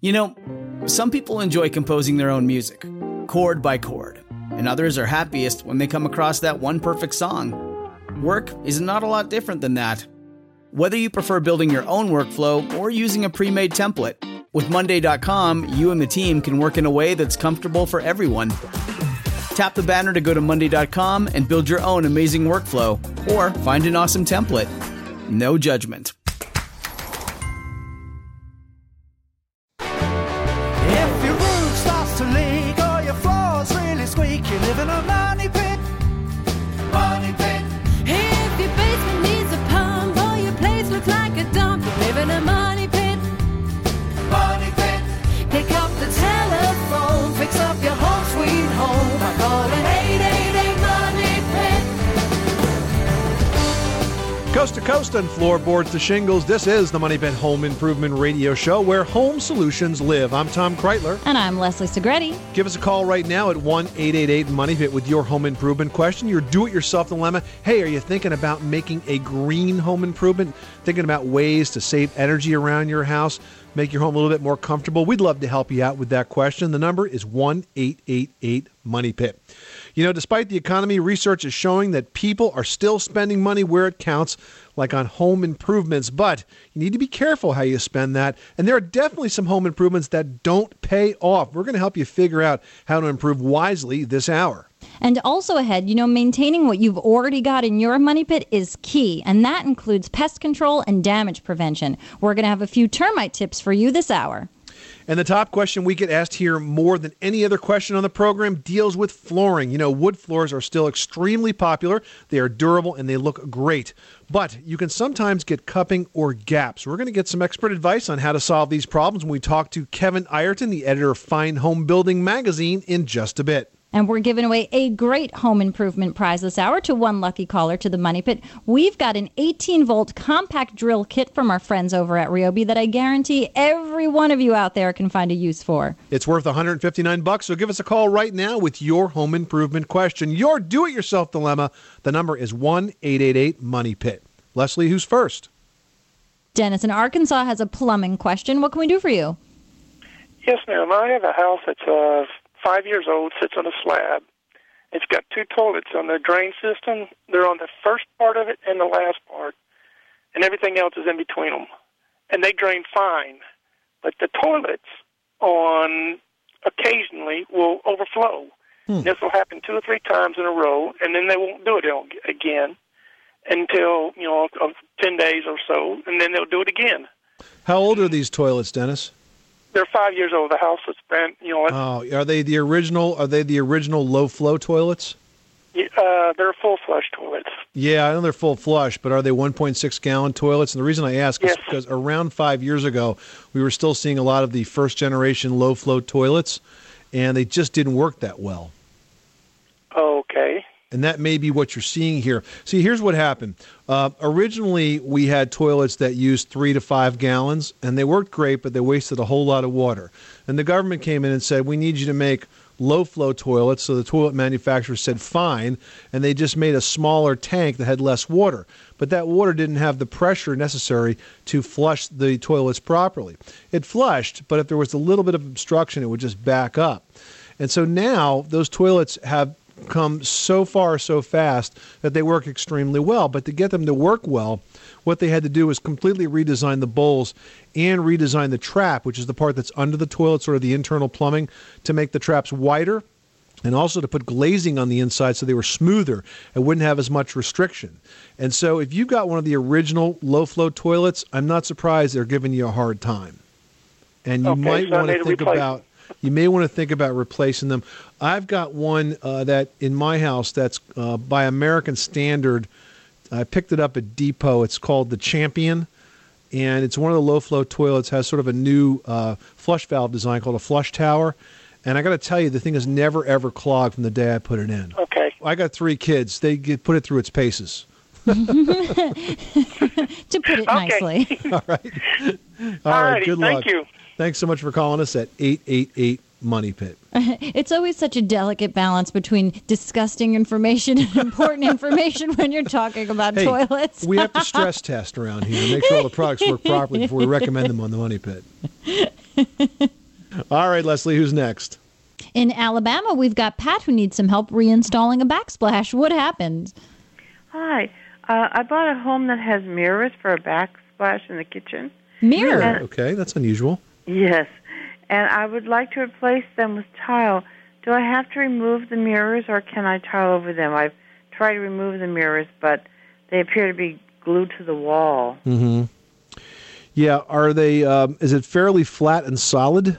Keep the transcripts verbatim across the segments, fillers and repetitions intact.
You know, some people enjoy composing their own music, chord by chord, and others are happiest when they come across that one perfect song. Work is not a lot different than that. Whether you prefer building your own workflow or using a pre-made template, with Monday dot com, you and the team can work in a way that's comfortable for everyone. Tap the banner to go to Monday dot com and build your own amazing workflow, or find an awesome template. No judgment. If your roof starts to leak or your floor's really squeak, you live in a money pit. Money pit. If your basement needs a pump or your place looks like a dump, you live in a money pit. Money pit. Pick up the telephone, fix up your home sweet home by calling eight eight eight money pit. Coast to coast and floorboards to shingles, this is the Money Pit Home Improvement Radio Show, where home solutions live. I'm Tom Kreitler. And I'm Leslie Segretti. Give us a call right now at one eight eight eight money pit with your home improvement question, your do-it-yourself dilemma. Hey, are you thinking about making a green home improvement? Thinking about ways to save energy around your house, make your home a little bit more comfortable? We'd love to help you out with that question. The number is one eight eight eight money pit. You know, despite the economy, research is showing that people are still spending money where it counts, like on home improvements, but you need to be careful how you spend that. And there are definitely some home improvements that don't pay off. We're going to help you figure out how to improve wisely this hour. And also ahead, you know, maintaining what you've already got in your money pit is key, and that includes pest control and damage prevention. We're going to have a few termite tips for you this hour. And the top question we get asked here more than any other question on the program deals with flooring. You know, wood floors are still extremely popular. They are durable and they look great. But you can sometimes get cupping or gaps. We're going to get some expert advice on how to solve these problems when we talk to Kevin Ireton, the editor of Fine Home Building magazine, in just a bit. And we're giving away a great home improvement prize this hour to one lucky caller to the Money Pit. We've got an eighteen volt compact drill kit from our friends over at Ryobi that I guarantee every one of you out there can find a use for. It's worth one hundred fifty-nine bucks, so give us a call right now with your home improvement question, your do-it-yourself dilemma. The number is one eight eight eight money pit. Leslie, who's first? Dennis in Arkansas has a plumbing question. What can we do for you? Yes, ma'am. I have a house that's uh, five years old, sits on a slab. It's got two toilets on the drain system. They're on the first part of it and the last part, and everything else is in between them. And they drain fine, but the toilets on occasionally will overflow. Hmm. This will happen two or three times in a row, and then they won't do it again until, you know, ten days or so, and then they'll do it again. How old are these toilets, Dennis? They're five years old. The house was spent, you know. Oh, are they the original? Are they the original low flow toilets? Uh, they're full flush toilets. Yeah, I know they're full flush, but are they one point six gallon toilets? And the reason I ask yes. is because around five years ago, we were still seeing a lot of the first generation low flow toilets, and they just didn't work that well. Okay. And that may be what you're seeing here. See, here's what happened. Uh, originally, we had toilets that used three to five gallons, and they worked great, but they wasted a whole lot of water. And the government came in and said, we need you to make low-flow toilets. So the toilet manufacturer said, fine, and they just made a smaller tank that had less water. But that water didn't have the pressure necessary to flush the toilets properly. It flushed, but if there was a little bit of obstruction, it would just back up. And so now those toilets have come so far so fast that they work extremely well. But to get them to work well, what they had to do was completely redesign the bowls and redesign the trap, which is the part that's under the toilet, sort of the internal plumbing, to make the traps wider and also to put glazing on the inside so they were smoother and wouldn't have as much restriction. And so if you've got one of the original low-flow toilets, I'm not surprised they're giving you a hard time. And you okay, might so want to think about You may want to think about replacing them. I've got one uh, that in my house that's uh, by American standard. I picked it up at Depot. It's called the Champion, and it's one of the low-flow toilets. Has sort of a new uh, flush valve design called a flush tower. And I got to tell you, the thing has never, ever clogged from the day I put it in. Okay. I got three kids. They get, put it through its paces. To put it nicely. All right. All All right, righty, good thank luck. you. Thanks so much for calling us at eight eight eight money pit. It's always such a delicate balance between disgusting information and important information when you're talking about hey, toilets. We have to stress test around here and make sure all the products work properly before we recommend them on the Money Pit. All right, Leslie, who's next? In Alabama, we've got Pat who needs some help reinstalling a backsplash. What happened? Hi. Uh, I bought a home that has mirrors for a backsplash in the kitchen. Mirror? And- Okay, that's unusual. Yes. And I would like to replace them with tile. Do I have to remove the mirrors, or can I tile over them? I've tried to remove the mirrors, but they appear to be glued to the wall. Mm-hmm. Yeah, are they, um, is it fairly flat and solid?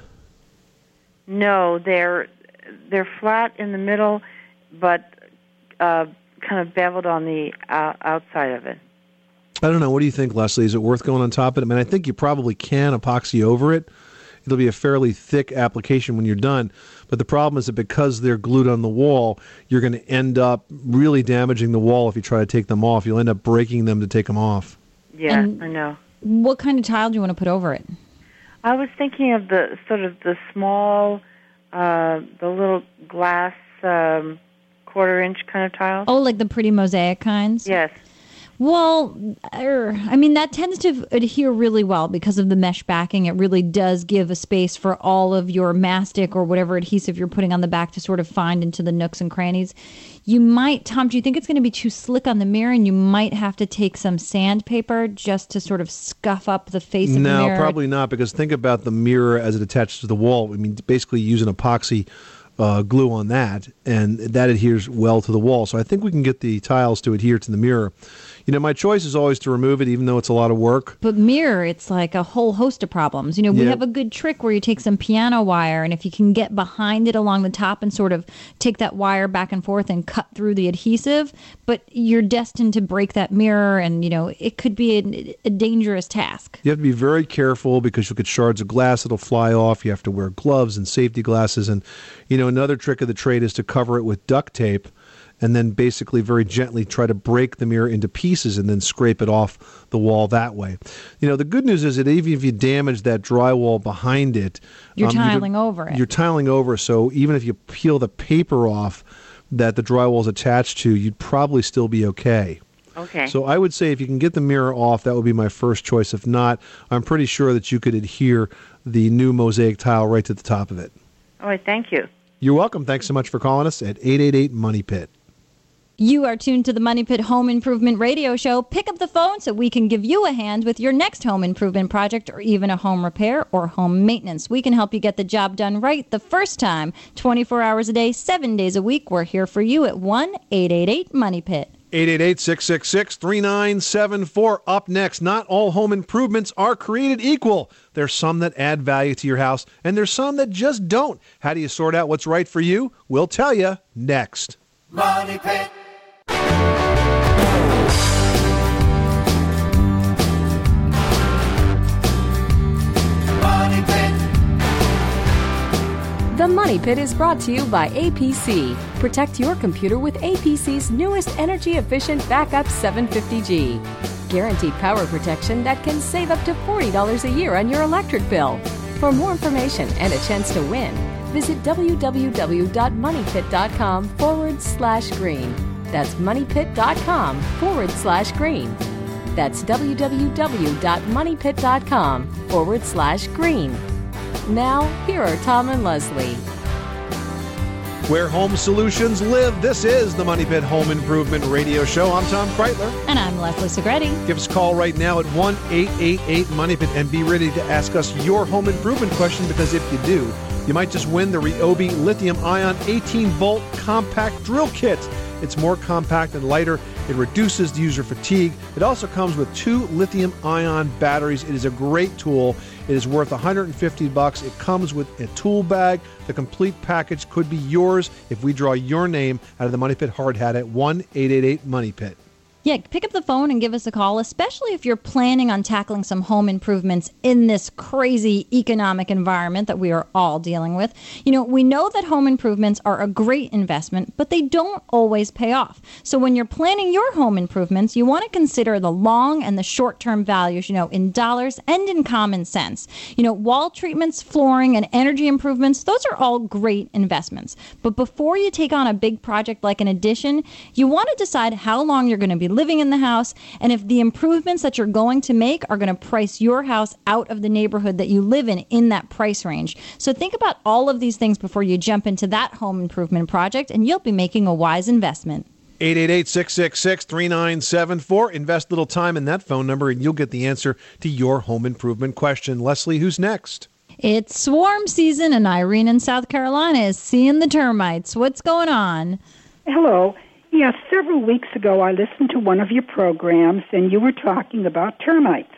No, they're they're flat in the middle, but uh, kind of beveled on the uh, outside of it. I don't know. What do you think, Leslie? Is it worth going on top of it? I mean, I think you probably can epoxy over it. It'll be a fairly thick application when you're done. But the problem is that because they're glued on the wall, you're going to end up really damaging the wall if you try to take them off. You'll end up breaking them to take them off. Yeah, And- I know. What kind of tile do you want to put over it? I was thinking of the sort of the small, uh, the little glass um, quarter-inch kind of tiles. Oh, like the pretty mosaic kinds? Yes. Well, er, I mean, that tends to adhere really well because of the mesh backing. It really does give a space for all of your mastic or whatever adhesive you're putting on the back to sort of find into the nooks and crannies. You might, Tom, do you think it's going to be too slick on the mirror, and you might have to take some sandpaper just to sort of scuff up the face of the No, mirror? probably not, because think about the mirror as it attaches to the wall. I mean, basically use an epoxy uh, glue on that, and that adheres well to the wall. So I think we can get the tiles to adhere to the mirror. You know, my choice is always to remove it, even though it's a lot of work. But mirror, it's like a whole host of problems. You know, we Yeah. have a good trick where you take some piano wire, and if you can get behind it along the top and sort of take that wire back and forth and cut through the adhesive, but you're destined to break that mirror, and, you know, it could be a, a dangerous task. You have to be very careful because you'll get shards of glass that'll fly off. You have to wear gloves and safety glasses. And, you know, another trick of the trade is to cover it with duct tape and then basically very gently try to break the mirror into pieces and then scrape it off the wall that way. You know, the good news is that even if you damage that drywall behind it, You're um, you tiling could- over it. You're tiling over, so even if you peel the paper off that the drywall is attached to, you'd probably still be okay. Okay. So I would say if you can get the mirror off, that would be my first choice. If not, I'm pretty sure that you could adhere the new mosaic tile right to the top of it. All right, thank you. You're welcome. Thanks so much for calling us at eight eight eight money pit. You are tuned to the Money Pit Home Improvement Radio Show. Pick up the phone so we can give you a hand with your next home improvement project or even a home repair or home maintenance. We can help you get the job done right the first time. twenty-four hours a day, seven days a week. We're here for you at one eight eight eight money pit. eight eight eight, six six six, three nine seven four. Up next, not all home improvements are created equal. There's some that add value to your house, and there's some that just don't. How do you sort out what's right for you? We'll tell you next. Money Pit. Money Pit. The Money Pit is brought to you by A P C. Protect your computer with A P C's newest energy-efficient Backup seven fifty G. Guaranteed power protection that can save up to forty dollars a year on your electric bill. For more information and a chance to win, visit www.moneypit.com forward slash green. That's moneypit.com forward slash green. That's www.moneypit.com forward slash green. Now, here are Tom and Leslie. Where home solutions live, this is the Money Pit Home Improvement Radio Show. I'm Tom Kreitler. And I'm Leslie Segretti. Give us a call right now at one eight eight eight money pit and be ready to ask us your home improvement question, because if you do, you might just win the Ryobi lithium-ion eighteen volt compact drill kit. It's more compact and lighter. It reduces the user fatigue. It also comes with two lithium-ion batteries. It is a great tool. It is worth one hundred fifty bucks. It comes with a tool bag. The complete package could be yours if we draw your name out of the Money Pit hard hat at one eight eight eight money pit. Yeah, pick up the phone and give us a call, especially if you're planning on tackling some home improvements in this crazy economic environment that we are all dealing with. You know, we know that home improvements are a great investment, but they don't always pay off. So when you're planning your home improvements, you want to consider the long and the short-term values, you know, in dollars and in common sense. You know, wall treatments, flooring, and energy improvements, those are all great investments. But before you take on a big project like an addition, you want to decide how long you're going to be living in the house, and if the improvements that you're going to make are going to price your house out of the neighborhood that you live in in that price range. So think about all of these things before you jump into that home improvement project, and you'll be making a wise investment. eight eight eight, six six six, three nine seven four. Invest a little time in that phone number, and you'll get the answer to your home improvement question. Leslie, who's next? It's swarm season, and Irene in South Carolina is seeing the termites. What's going on? Hello. Yes, several weeks ago I listened to one of your programs, and you were talking about termites.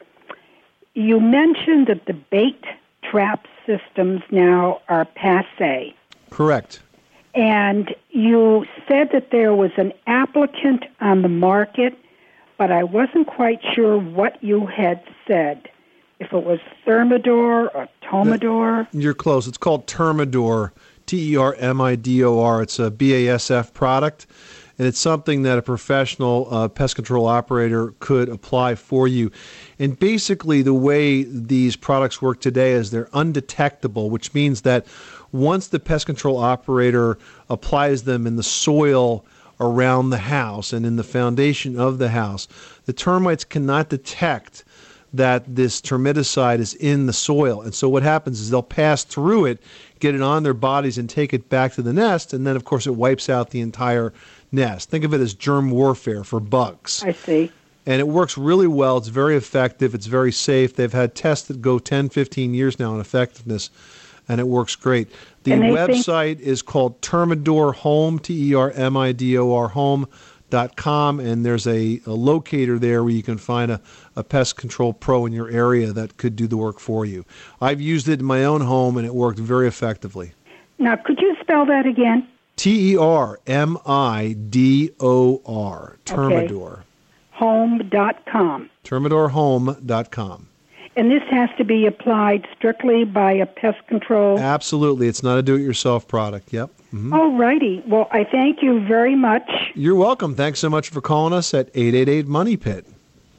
You mentioned that the bait trap systems now are passé. Correct. And you said that there was an applicant on the market, but I wasn't quite sure what you had said. If it was Thermador or Tomador. You're close. It's called Termador, T E R M I D O R. It's a B A S F product, and it's something that a professional uh, pest control operator could apply for you. And basically the way these products work today is they're undetectable, which means that once the pest control operator applies them in the soil around the house and in the foundation of the house, the termites cannot detect that this termiticide is in the soil. And so what happens is they'll pass through it, get it on their bodies, and take it back to the nest, and then, of course, it wipes out the entire nest. Think of it as germ warfare for bugs. I see. And it works really well. It's very effective. It's very safe. They've had tests that go ten, fifteen years now on effectiveness, and it works great. The website think- is called Termador Home, T E R M I D O R Home. Dot com, and there's a, a locator there where you can find a, a pest control pro in your area that could do the work for you. I've used it in my own home, and it worked very effectively. Now, could you spell that again? T E R M I D O R, Termador. Okay. Home dot com. Termador Home dot com. And this has to be applied strictly by a pest control? Absolutely. It's not a do-it-yourself product. Yep. Mm-hmm. All righty. Well, I thank you very much. You're welcome. Thanks so much for calling us at eight eight eight, money pit.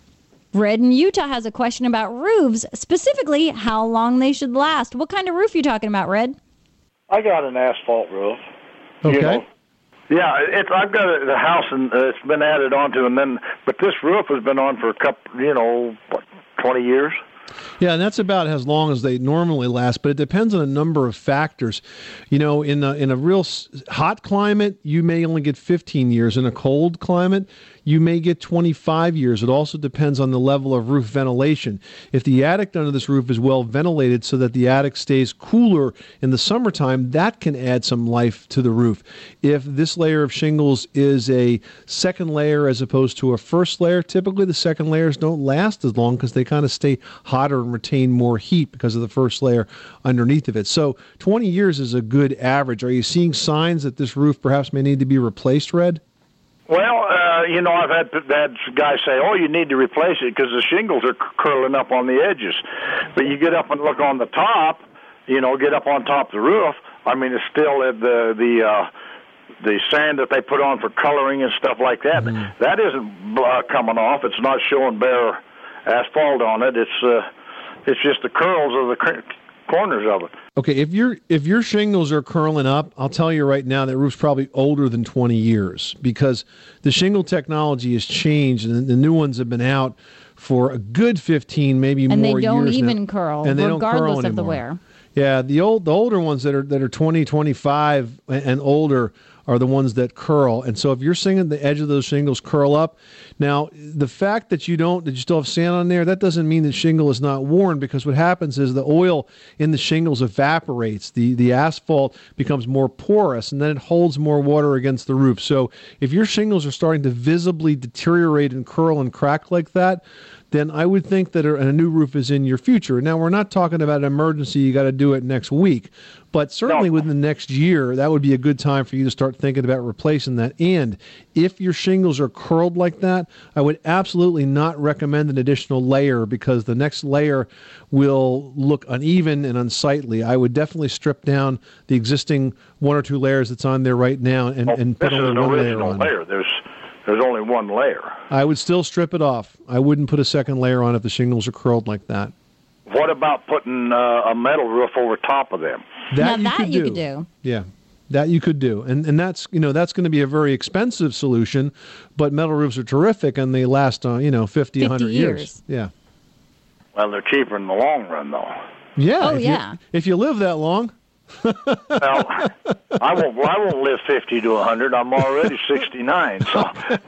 Red in Utah has a question about roofs, specifically how long they should last. What kind of roof are you talking about, Red? I got an asphalt roof. Okay. You know? Yeah, it's I've got a, the house, and uh, it's been added onto, and then but this roof has been on for a couple, you know, what, twenty years. Yeah, and that's about as long as they normally last, but it depends on a number of factors. You know, in a, in a real hot climate, you may only get fifteen years. In a cold climate, you may get twenty-five years. It also depends on the level of roof ventilation. If the attic under this roof is well ventilated so that the attic stays cooler in the summertime, that can add some life to the roof. If this layer of shingles is a second layer as opposed to a first layer, typically the second layers don't last as long because they kind of stay hotter and retain more heat because of the first layer underneath of it. So twenty years is a good average. Are you seeing signs that this roof perhaps may need to be replaced, Red? Well, uh, you know, I've had, had guys say, oh, you need to replace it because the shingles are curling up on the edges. But you get up and look on the top, you know, get up on top of the roof, I mean, it's still the the uh, the sand that they put on for coloring and stuff like that. Mm-hmm. That isn't uh, coming off. It's not showing bare asphalt on it. It's uh, it's just the curls of the cr- corners of it. Okay, if your if your shingles are curling up, I'll tell you right now that roof's probably older than twenty years because the shingle technology has changed and the new ones have been out for a good fifteen, maybe and more years now. And they don't even now. curl, and they regardless don't curl of the anymore. wear. Yeah, the old the older ones that are that are twenty, twenty-five and older are the ones that curl. And so if you're seeing the edge of those shingles curl up, now the fact that you don't, that you still have sand on there, that doesn't mean the shingle is not worn because what happens is the oil in the shingles evaporates. The, the asphalt becomes more porous and then it holds more water against the roof. So if your shingles are starting to visibly deteriorate and curl and crack like that, then I would think that a, a new roof is in your future. Now, we're not talking about an emergency, you got to do it next week, but certainly no. within the next year, that would be a good time for you to start thinking about replacing that. And if your shingles are curled like that, I would absolutely not recommend an additional layer because the next layer will look uneven and unsightly. I would definitely strip down the existing one or two layers that's on there right now and, oh, and put only one layer on. Layer. There's There's only one layer. I would still strip it off. I wouldn't put a second layer on if the shingles are curled like that. What about putting uh, a metal roof over top of them? That now you that could you do. could do. Yeah. that you could do, and and that's you know that's going to be a very expensive solution, but metal roofs are terrific and they last uh, you know fifty, one hundred years. years. Yeah. Well, they're cheaper in the long run, though. Yeah. Oh, if yeah. You, if you live that long. Well, I won't. Well, I won't live fifty to a hundred. I'm already sixty-nine. So.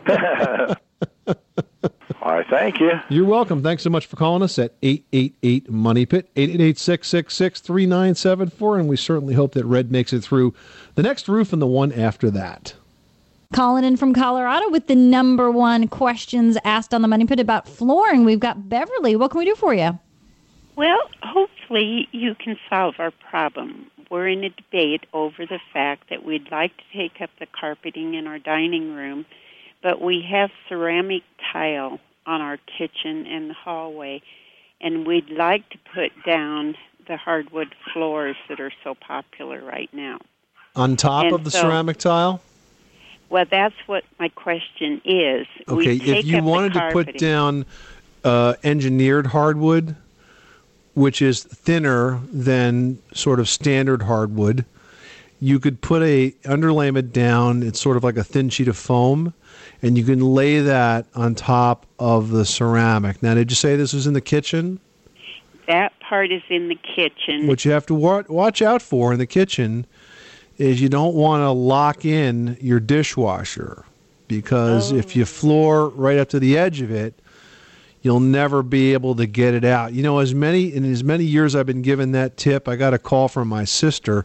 All right, thank you. You're welcome. Thanks so much for calling us at eight eight eight money pit, eight eight eight, six six six, three nine seven four, and we certainly hope that Red makes it through the next roof and the one after that. Calling in from Colorado with the number one questions asked on the Money Pit about flooring. We've got Beverly. What can we do for you? Well, hopefully you can solve our problem. We're in a debate over the fact that we'd like to take up the carpeting in our dining room, but we have ceramic tile on our kitchen and the hallway, and we'd like to put down the hardwood floors that are so popular right now. On top And of the so- ceramic tile? Well, that's what my question is. Okay, we take if you up the wanted to put carpeting. down uh, engineered hardwood, which is thinner than sort of standard hardwood, you could put a underlayment down. It's sort of like a thin sheet of foam, and you can lay that on top of the ceramic. Now, did you say this was in the kitchen? That part is in the kitchen. What you have to wa- watch out for in the kitchen is you don't want to lock in your dishwasher, because Oh. if you floor right up to the edge of it, you'll never be able to get it out. You know, as many in as many years I've been given that tip, I got a call from my sister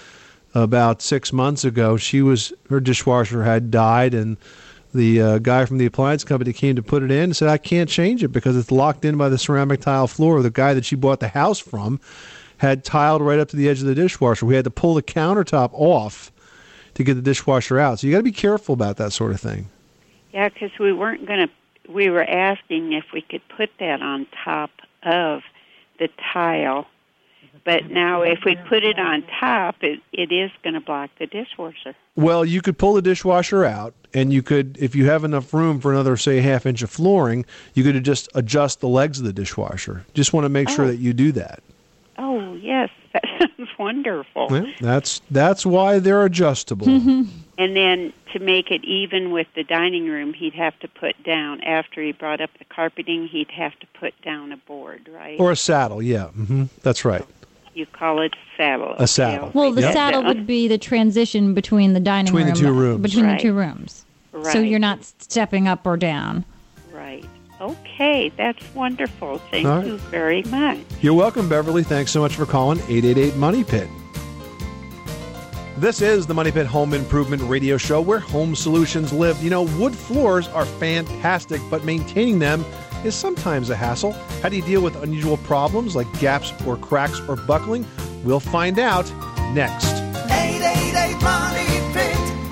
about six months ago. She was her dishwasher had died, and the uh, guy from the appliance company came to put it in and said, I can't change it because it's locked in by the ceramic tile floor. The guy that she bought the house from had tiled right up to the edge of the dishwasher. We had to pull the countertop off to get the dishwasher out. So you got to be careful about that sort of thing. Yeah, because we weren't going to, we were asking if we could put that on top of the tile. But now if we put it on top, it, it is going to block the dishwasher. Well, you could pull the dishwasher out, and you could, if you have enough room for another, say, half inch of flooring, you could just adjust the legs of the dishwasher. Just want to make sure Oh. that you do that. Oh, yes, that sounds wonderful. Well, that's that's why they're adjustable. And then to make it even with the dining room, he'd have to put down, after he brought up the carpeting, he'd have to put down a board, right? Or a saddle, yeah. hmm That's right. You call it saddle. A saddle. Well, the Yep. saddle would be the transition between the dining Between the room two rooms. between Right. the two rooms. So Right. you're not stepping up or down. Right. Okay, that's wonderful. Thank All right. you very much. You're welcome, Beverly. Thanks so much for calling eight eight eight money pit. This is the Money Pit Home Improvement Radio Show, where home solutions live. You know, wood floors are fantastic, but maintaining them is sometimes a hassle. How do you deal with unusual problems like gaps or cracks or buckling? We'll find out next. eight eight eight money pit.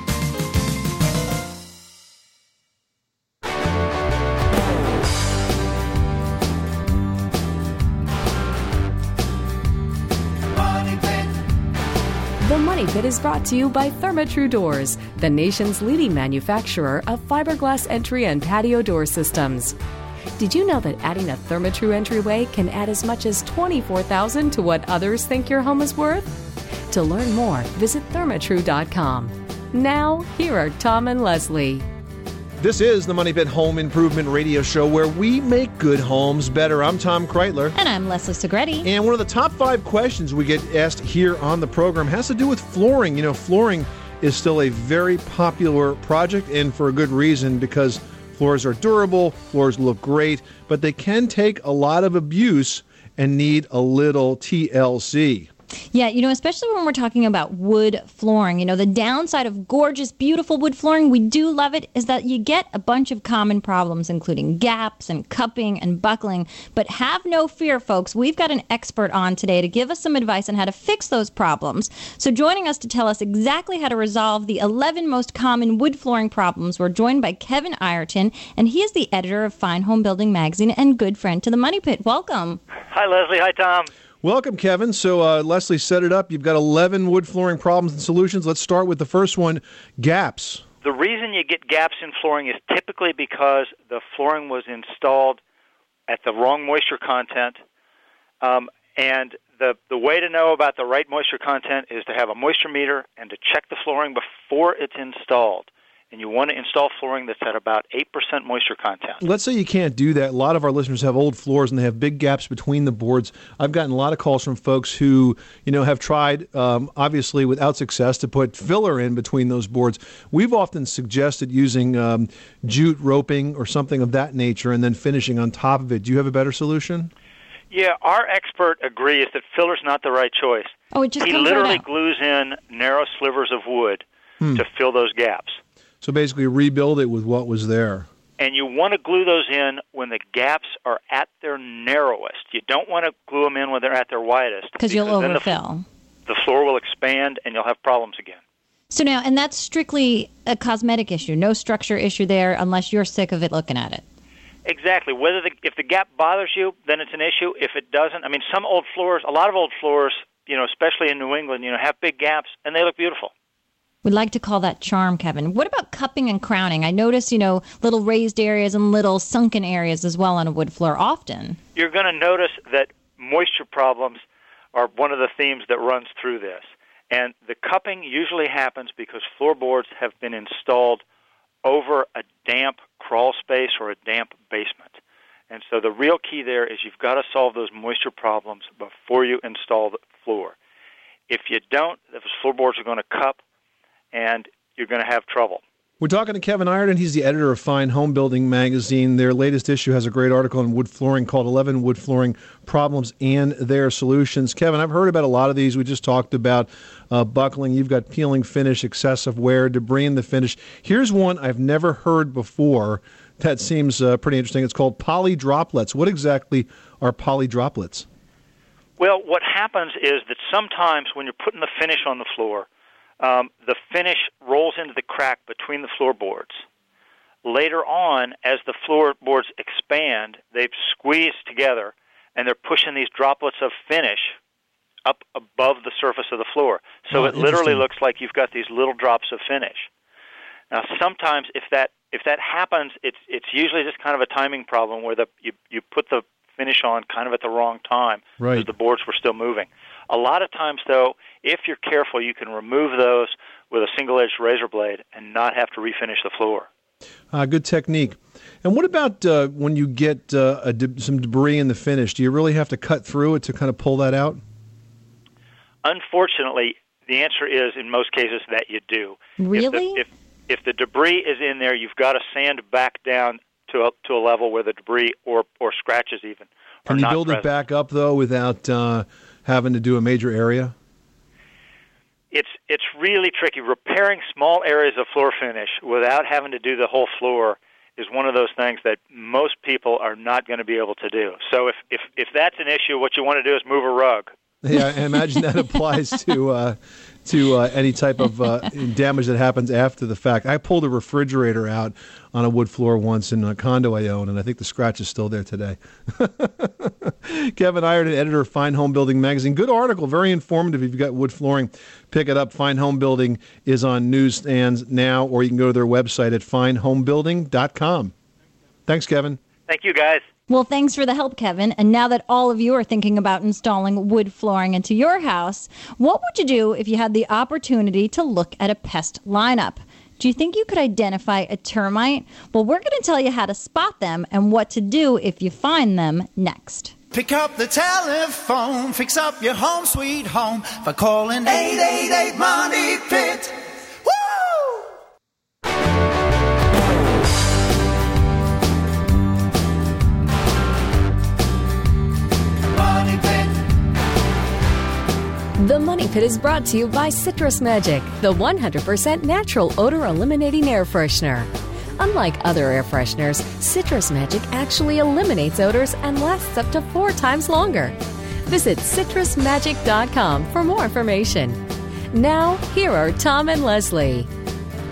Money pit. The Money Pit is brought to you by Therma-Tru Doors, the nation's leading manufacturer of fiberglass entry and patio door systems. Did you know that adding a Therma-Tru entryway can add as much as twenty-four thousand dollars to what others think your home is worth? To learn more, visit thermatru dot com. Now, here are Tom and Leslie. This is the Money Pit Home Improvement Radio Show, where we make good homes better. I'm Tom Kreitler. And I'm Leslie Segretti. And one of the top five questions we get asked here on the program has to do with flooring. You know, flooring is still a very popular project, and for a good reason, because floors are durable, floors look great, but they can take a lot of abuse and need a little T L C. Yeah, you know, especially when we're talking about wood flooring. You know, the downside of gorgeous, beautiful wood flooring, we do love it, is that you get a bunch of common problems, including gaps and cupping and buckling. But have no fear, folks. We've got an expert on today to give us some advice on how to fix those problems. So joining us to tell us exactly how to resolve the eleven most common wood flooring problems, we're joined by Kevin Ireton, and he is the editor of Fine Home Building Magazine and good friend to the Money Pit. Welcome. Hi, Leslie. Hi, Tom. Welcome, Kevin. So uh, Leslie set it up. You've got eleven wood flooring problems and solutions. Let's start with the first one, gaps. The reason you get gaps in flooring is typically because the flooring was installed at the wrong moisture content, um, and the, the way to know about the right moisture content is to have a moisture meter and to check the flooring before it's installed. And you want to install flooring that's at about eight percent moisture content. Let's say you can't do that. A lot of our listeners have old floors and they have big gaps between the boards. I've gotten a lot of calls from folks who, you know, have tried, um, obviously without success, to put filler in between those boards. We've often suggested using um, jute roping or something of that nature and then finishing on top of it. Do you have a better solution? Yeah, our expert agrees that filler's not the right choice. Oh, it just he comes literally right out. glues in narrow slivers of wood Hmm. to fill those gaps. So basically rebuild it with what was there. And you want to glue those in when the gaps are at their narrowest. You don't want to glue them in when they're at their widest. Because you'll then overfill. The, the floor will expand and you'll have problems again. So now, and that's strictly a cosmetic issue, no structure issue there unless you're sick of it looking at it. Exactly. Whether the, if the gap bothers you, then it's an issue. If it doesn't, I mean, some old floors, a lot of old floors, you know, especially in New England, you know, have big gaps and they look beautiful. We like to call that charm, Kevin. What about cupping and crowning? I notice, you know, little raised areas and little sunken areas as well on a wood floor often. You're going to notice that moisture problems are one of the themes that runs through this. And the cupping usually happens because floorboards have been installed over a damp crawl space or a damp basement. And so the real key there is you've got to solve those moisture problems before you install the floor. If you don't, the floorboards are going to cup, and you're going to have trouble. We're talking to Kevin Ireton. He's the editor of Fine Home Building magazine. Their latest issue has a great article on wood flooring called eleven Wood Flooring Problems and Their Solutions. Kevin, I've heard about a lot of these. We just talked about uh, buckling. You've got peeling finish, excessive wear, debris in the finish. Here's one I've never heard before that seems uh, pretty interesting. It's called poly droplets. What exactly are poly droplets? Well, what happens is that sometimes when you're putting the finish on the floor, Um, the finish rolls into the crack between the floorboards. Later on, as the floorboards expand, they've squeezed together, and they're pushing these droplets of finish up above the surface of the floor. So Oh, it literally interesting. looks like you've got these little drops of finish. Now, sometimes if that if that happens, it's it's usually just kind of a timing problem where the you you put the finish on kind of at the wrong time Right. because the boards were still moving. A lot of times, though, if you're careful, you can remove those with a single-edged razor blade and not have to refinish the floor. Uh, good technique. And what about uh, when you get uh, a de- some debris in the finish? Do you really have to cut through it to kind of pull that out? Unfortunately, the answer is, in most cases, that you do. Really? If the, if, if the debris is in there, you've got to sand back down to a, to a level where the debris or, or scratches even are Can you not build present. it back up, though, without uh, having to do a major area? It's it's really tricky. Repairing small areas of floor finish without having to do the whole floor is one of those things that most people are not going to be able to do. So if, if, if that's an issue, what you want to do is move a rug. Yeah, I imagine that applies to uh, to uh, any type of uh, damage that happens after the fact. I pulled a refrigerator out on a wood floor once in a condo I own, and I think the scratch is still there today. Kevin Ireton, editor of Fine Home Building magazine. Good article, very informative. If you've got wood flooring, pick it up. Fine Home Building is on newsstands now, or you can go to their website at fine home building dot com. Thanks, Kevin. Thank you, guys. Well, thanks for the help, Kevin. And now that all of you are thinking about installing wood flooring into your house, what would you do if you had the opportunity to look at a pest lineup? Do you think you could identify a termite? Well, we're going to tell you how to spot them and what to do if you find them next. Pick up the telephone, fix up your home sweet home by calling eight eight eight Money Pit. Woo! Money Pit. The Money Pit is brought to you by Citrus Magic, the one hundred percent natural odor-eliminating air freshener. Unlike other air fresheners, Citrus Magic actually eliminates odors and lasts up to four times longer. Visit citrus magic dot com for more information. Now, here are Tom and Leslie.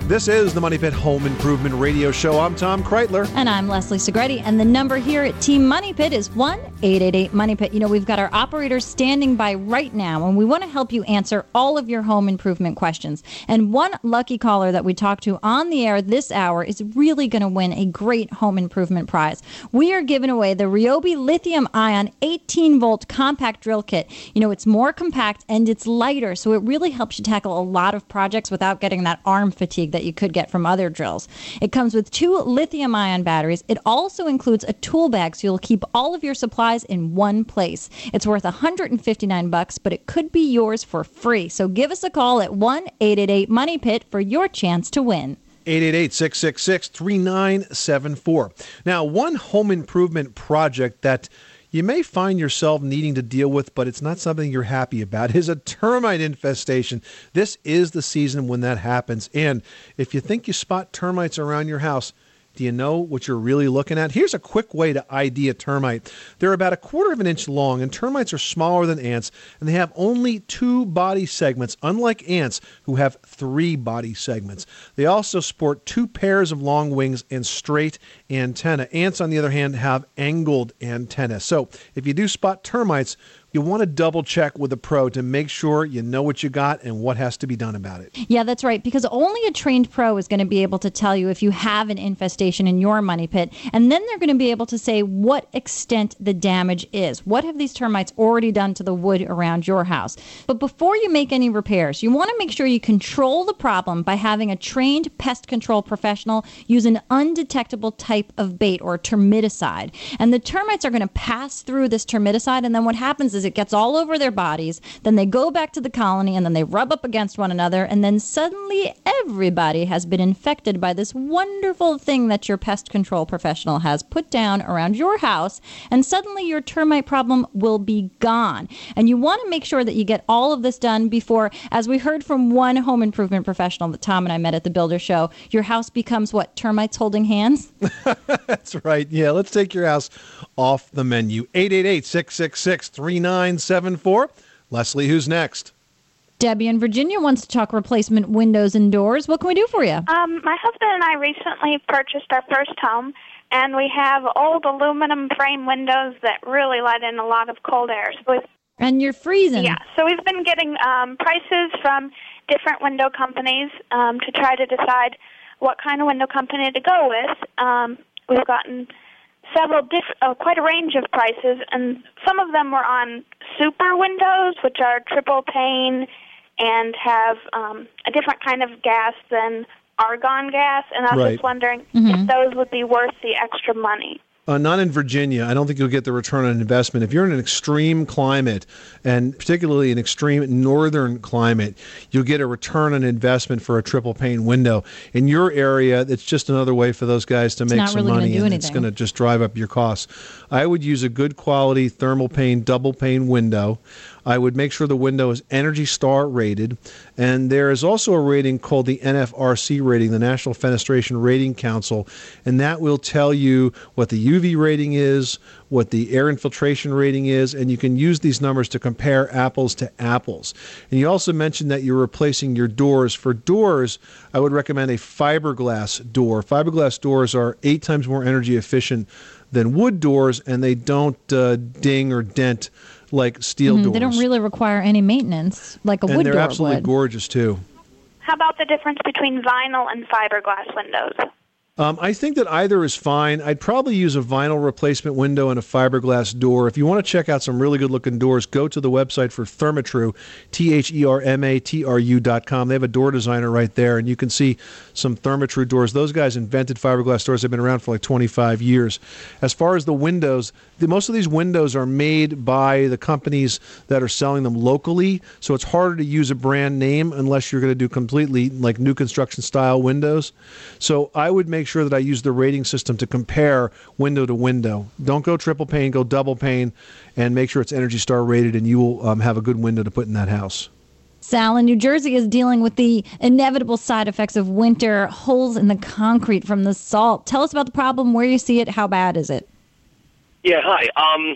This is the Money Pit Home Improvement Radio Show. I'm Tom Kreitler. And I'm Leslie Segretti. And the number here at Team Money Pit is one eight eight eight Money Pit. You know, we've got our operators standing by right now, and we want to help you answer all of your home improvement questions. And one lucky caller that we talked to on the air this hour is really going to win a great home improvement prize. We are giving away the Ryobi lithium-ion eighteen-volt compact drill kit. You know, it's more compact and it's lighter, so it really helps you tackle a lot of projects without getting that arm fatigue that you could get from other drills. It comes with two lithium-ion batteries. It also includes a tool bag, so you'll keep all of your supplies in one place. It's worth one hundred fifty-nine bucks, but it could be yours for free. So give us a call at one eight eight eight Money Pit for your chance to win. eight eight eight, six six six, three nine seven four. Now, one home improvement project that you may find yourself needing to deal with, but it's not something you're happy about, is a termite infestation. This is the season when that happens. And if you think you spot termites around your house, do you know what you're really looking at? Here's a quick way to I D a termite. They're about a quarter of an inch long, and termites are smaller than ants, and they have only two body segments, unlike ants, who have three body segments. They also sport two pairs of long wings and straight antennae. Ants, on the other hand, have angled antennae. So if you do spot termites, you want to double check with a pro to make sure you know what you got and what has to be done about it. Yeah, that's right, because only a trained pro is going to be able to tell you if you have an infestation in your money pit, and then they're going to be able to say what extent the damage is. What have these termites already done to the wood around your house? But before you make any repairs, you want to make sure you control the problem by having a trained pest control professional use an undetectable type of bait or termiticide. And the termites are going to pass through this termiticide, and then what happens is it gets all over their bodies, then they go back to the colony, and then they rub up against one another, and then suddenly everybody has been infected by this wonderful thing that your pest control professional has put down around your house, and suddenly your termite problem will be gone. And you want to make sure that you get all of this done before, as we heard from one home improvement professional that Tom and I met at the Builder Show, your house becomes what, termites holding hands? That's right. Yeah, let's take your house off the menu. eight eight eight, six six six, three nine seven four. Leslie, who's next? Debbie in Virginia wants to talk replacement windows and doors. What can we do for you? Um, my husband and I recently purchased our first home, and we have old aluminum frame windows that really let in a lot of cold air. So and you're freezing. Yeah, so we've been getting um, prices from different window companies um, to try to decide what kind of window company to go with. Um, we've gotten several, diff- uh, quite a range of prices, and some of them were on super windows, which are triple pane and have um, a different kind of gas than argon gas, and I was Right. just wondering Mm-hmm. if those would be worth the extra money. Uh, not in Virginia. I don't think you'll get the return on investment. If you're in an extreme climate, and particularly an extreme northern climate, you'll get a return on investment for a triple pane window. In your area, it's just another way for those guys to It's make not some really gonna money, do and it's anything. going to just drive up your costs. I would use a good quality thermal pane, double pane window. I would make sure the window is Energy Star rated. And there is also a rating called the N F R C rating, the National Fenestration Rating Council, and that will tell you what the U V rating is, what the air infiltration rating is, and you can use these numbers to compare apples to apples. And you also mentioned that you're replacing your doors. For doors, I would recommend a fiberglass door. Fiberglass doors are eight times more energy efficient than wood doors, and they don't uh, ding or dent like steel Mhm, doors. They don't really require any maintenance like a and wood they're door absolutely would. gorgeous, too. How about the difference between vinyl and fiberglass windows? Um, I think that either is fine. I'd probably use a vinyl replacement window and a fiberglass door. If you want to check out some really good-looking doors, go to the website for Thermatru, T H E R M A T R U dot com. They have a door designer right there, and you can see some Thermatru doors. Those guys invented fiberglass doors. They've been around for like twenty-five years. As far as the windows, the, most of these windows are made by the companies that are selling them locally, so it's harder to use a brand name unless you're going to do completely like new construction style windows. So I would make sure that I use the rating system to compare window to window. Don't go triple pane, go double pane, and make sure it's Energy Star rated, and you will um, have a good window to put in that house. Sal in New Jersey is dealing with the inevitable side effects of winter, holes in the concrete from the salt. Tell us about the problem, where you see it, how bad is it? Yeah, hi. Um,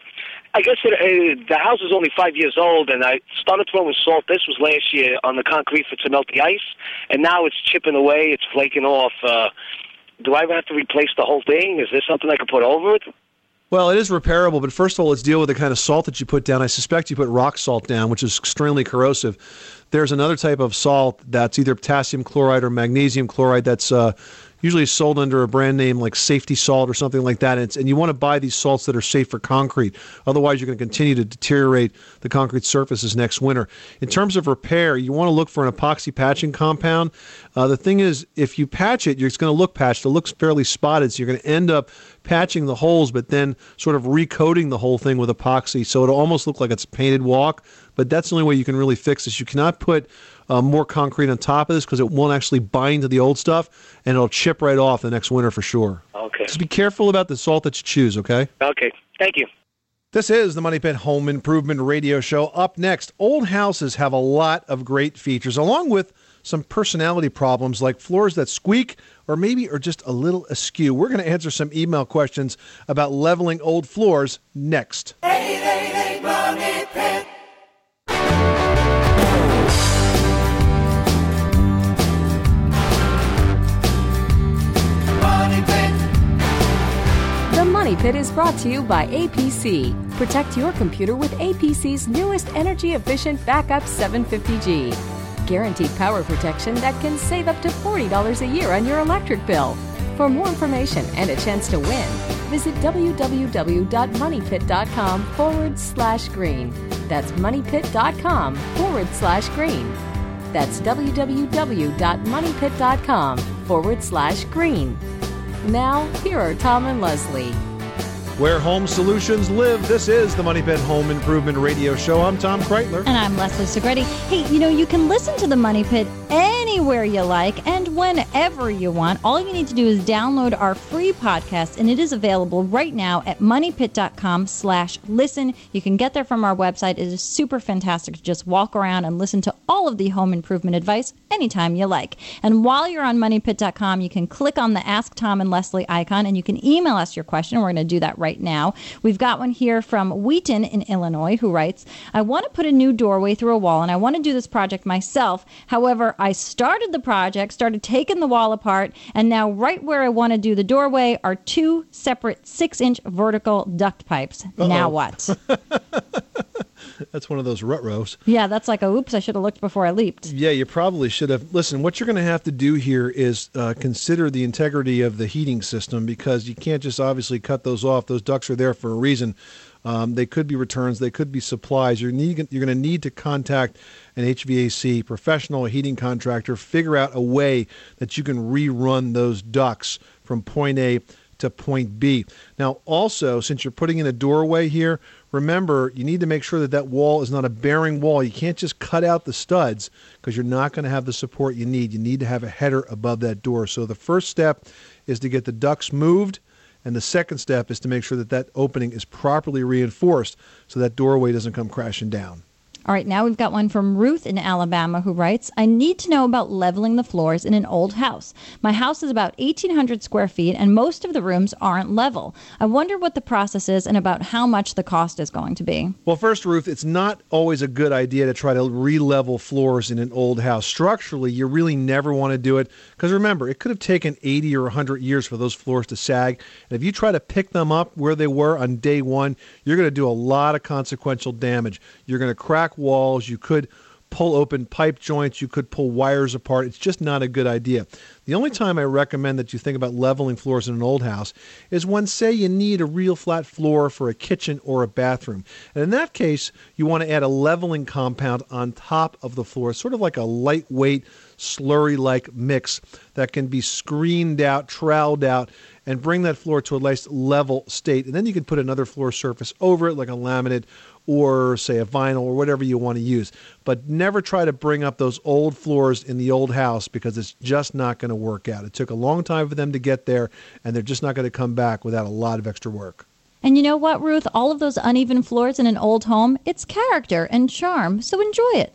I guess it, uh, the house is only five years old, and I started throwing salt. This was last year on the concrete for to melt the ice, and now it's chipping away. It's flaking off. Uh, do I have to replace the whole thing? Is there something I can put over it? Well, it is repairable, but first of all, let's deal with the kind of salt that you put down. I suspect you put rock salt down, which is extremely corrosive. There's another type of salt that's either potassium chloride or magnesium chloride that's uh, usually sold under a brand name like Safety Salt or something like that. And, it's, and you want to buy these salts that are safe for concrete. Otherwise, you're going to continue to deteriorate the concrete surfaces next winter. In terms of repair, you want to look for an epoxy patching compound. Uh, the thing is, if you patch it, it's going to look patched. It looks fairly spotted, so you're going to end up patching the holes, but then sort of recoating the whole thing with epoxy, so it'll almost look like it's a painted walk. But that's the only way you can really fix this. You cannot put uh, more concrete on top of this because it won't actually bind to the old stuff, and it'll chip right off the next winter for sure. Okay. Just be careful about the salt that you choose, okay? Okay. Thank you. This is the Money Pit Home Improvement Radio Show. Up next, old houses have a lot of great features, along with some personality problems like floors that squeak or maybe are just a little askew. We're going to answer some email questions about leveling old floors next. eight eight eight Money Pit. Money Pit. The Money Pit is brought to you by A P C. Protect your computer with A P C's newest energy-efficient Backup seven fifty G. Guaranteed power protection that can save up to forty dollars a year on your electric bill. For more information and a chance to win, visit www.moneypit.com forward slash green. That's moneypit.com forward slash green. That's www.moneypit.com forward slash green. Now, here are Tom and Leslie. Where home solutions live, this is the Money Pit Home Improvement Radio Show. I'm Tom Kreitler. And I'm Leslie Segretti. Hey, you know, you can listen to the Money Pit anywhere you like and whenever you want. All you need to do is download our free podcast, and it is available right now at moneypit.com slash listen. You can get there from our website. It is super fantastic to just walk around and listen to all of the home improvement advice anytime you like. And while you're on moneypit dot com, you can click on the Ask Tom and Leslie icon, and you can email us your question. We're going to do that right now. We've got one here from Wheaton in Illinois who writes, I want to put a new doorway through a wall, and I want to do this project myself. However, I started the project, started taking the wall apart, and now right where I want to do the doorway are two separate six-inch vertical duct pipes. Uh-oh. Now what? That's one of those rut rows. Yeah, that's like a oops, I should have looked before I leaped. Yeah, you probably should have. Listen, what you're going to have to do here is uh, consider the integrity of the heating system, because you can't just obviously cut those off. Those ducts are there for a reason. Um, they could be returns. They could be supplies. You're, need, you're going to need to contact an H V A C professional, a heating contractor, figure out a way that you can rerun those ducts from point A to point B. Now, also, since you're putting in a doorway here, remember, you need to make sure that that wall is not a bearing wall. You can't just cut out the studs because you're not going to have the support you need. You need to have a header above that door. So the first step is to get the ducts moved, and the second step is to make sure that that opening is properly reinforced so that doorway doesn't come crashing down. All right, now we've got one from Ruth in Alabama who writes, I need to know about leveling the floors in an old house. My house is about eighteen hundred square feet, and most of the rooms aren't level. I wonder what the process is and about how much the cost is going to be. Well, first, Ruth, it's not always a good idea to try to re-level floors in an old house. Structurally, you really never want to do it because, remember, it could have taken eighty or one hundred years for those floors to sag. And if you try to pick them up where they were on day one, you're going to do a lot of consequential damage. You're going to crack walls, you could pull open pipe joints, you could pull wires apart. It's just not a good idea. The only time I recommend that you think about leveling floors in an old house is when, say, you need a real flat floor for a kitchen or a bathroom. And in that case, you want to add a leveling compound on top of the floor, sort of like a lightweight, slurry-like mix that can be screened out, troweled out, and bring that floor to a nice level state. And then you can put another floor surface over it, like a laminate or, say, a vinyl or whatever you want to use. But never try to bring up those old floors in the old house because it's just not going to work out. It took a long time for them to get there, and they're just not going to come back without a lot of extra work. And you know what, Ruth? All of those uneven floors in an old home, it's character and charm, so enjoy it.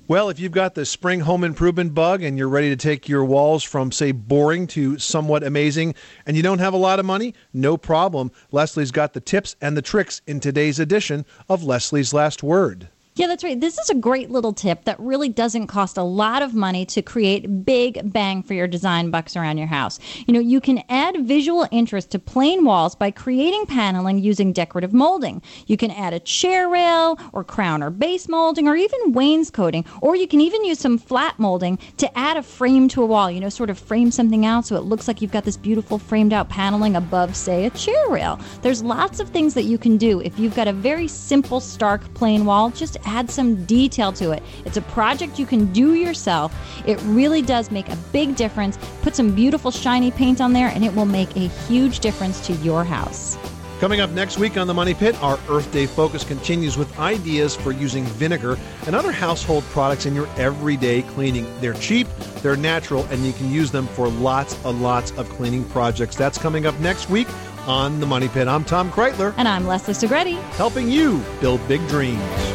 Well, if you've got the spring home improvement bug and you're ready to take your walls from, say, boring to somewhat amazing, and you don't have a lot of money, no problem. Leslie's got the tips and the tricks in today's edition of Leslie's Last Word. Yeah, that's right. This is a great little tip that really doesn't cost a lot of money to create big bang for your design bucks around your house. You know, you can add visual interest to plain walls by creating paneling using decorative molding. You can add a chair rail or crown or base molding or even wainscoting, or you can even use some flat molding to add a frame to a wall, you know, sort of frame something out so it looks like you've got this beautiful framed out paneling above, say, a chair rail. There's lots of things that you can do if you've got a very simple, stark, plain wall. Just add some detail to it. It's a project you can do yourself. It really does make a big difference. Put some beautiful shiny paint on there and it will make a huge difference to your house. Coming up next week on The Money Pit, our Earth Day focus continues with ideas for using vinegar and other household products in your everyday cleaning. They're cheap, they're natural, and you can use them for lots and lots of cleaning projects. That's coming up next week on The Money Pit. I'm Tom Kreitler. And I'm Leslie Segretti. Helping you build big dreams.